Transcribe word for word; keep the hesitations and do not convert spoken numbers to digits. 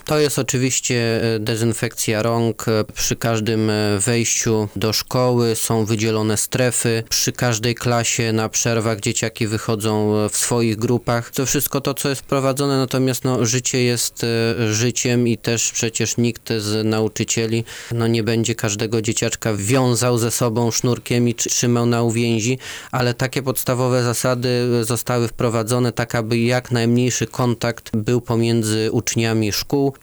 To jest oczywiście dezynfekcja rąk. Przy każdym wejściu do szkoły są wydzielone strefy. Przy każdej klasie na przerwach dzieciaki wychodzą w swoich grupach. To wszystko to, co jest wprowadzone, natomiast no, życie jest życiem i też przecież nikt z nauczycieli no, nie będzie każdego dzieciaczka wiązał ze sobą sznurkiem i trzymał na uwięzi, ale takie podstawowe zasady zostały wprowadzone tak, aby jak najmniejszy kontakt był pomiędzy uczniami szkół.